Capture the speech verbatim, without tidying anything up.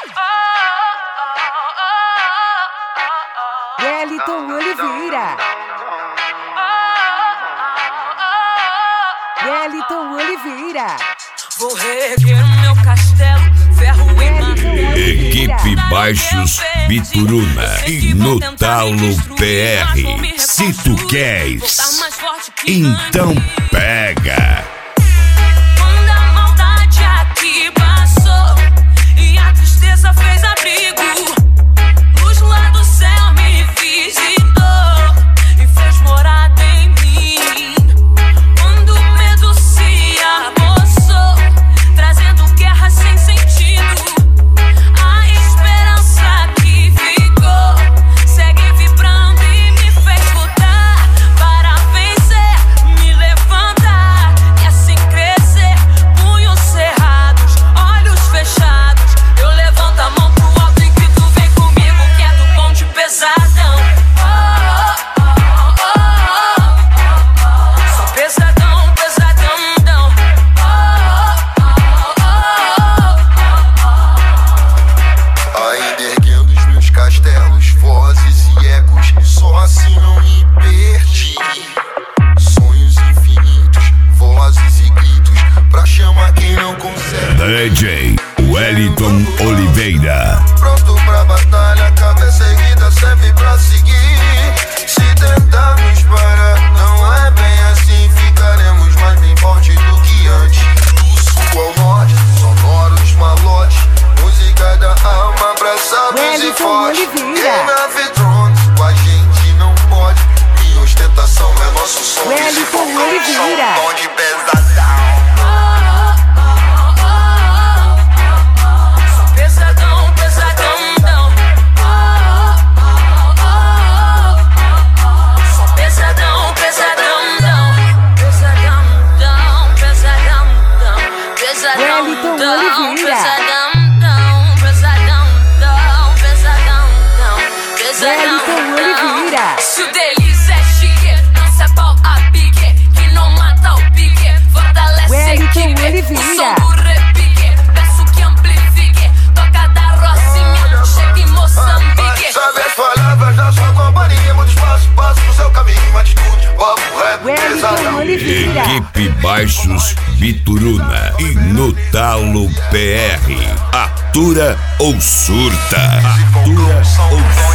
Wellington Oliveira. Wellington Oliveira. Vou reerguer o meu castelo, ferro em mão. Equipe Baixos Bituruna e no Talo P R. Se tu queres, então pega. Quando a maldade aqui passou e a tristeza fez abrigo, luz lá do céu me visitou e fez morada em mim. Quando o medo se apossou, trazendo guerra sem sentido, a esperança que ficou segue vibrando e me fez lutar para vencer, me levantar e assim crescer. Punhos cerrados, olhos fechados, eu levanto a mão pro alto e grito: vem comigo que é do bonde pesadão. Oh, oh, oh, oh, oh, oh. Só pesadão, pesadão, não. Oh, oh, oh, oh, oh. Ainda erguendo os meus castelos, vozes e ecos, só assim não me perdi. Sonhos infinitos, vozes e gritos, pra chamar quem não consegue. D J Wellington Oliveira. Pronto pra batalha, cabeça erguida serve pra seguir. Se tentarmos parar, não é bem assim, ficaremos mais bem forte do que antes. Do sul ao norte, sonoros malotes, música da alma, abraçados e Wellington fortes. Oliveira. Game of Thrones, com a gente não pode. Minha ostentação é nosso som. Wellington Oliveira. Som de pesadão. Só pesadão, pesadão, não. Só pesadão, pesadão, não. Pesadão, não, pesadão, não. Pesadão, Wellington não, Oliveira. pesadão, não. Pesadão, não, pesadão, não. Pesadão, Wellington não. Oliveira. Se o delícia é chique, não se é pau a pique, que não mata o pique, fortalece a Wellington equipe. Oliveira. O som do repique, peço que amplifique, toca da Rocinha, chega em Moçambique. Sabe as palavras da sua companhia, muito espaço, passo no seu caminho, atitude, papo reto, Wellington pesadão. Oliveira. Equipe Baixos Bituruna e no Talo P R. Atura ou surta? Atura ou surta?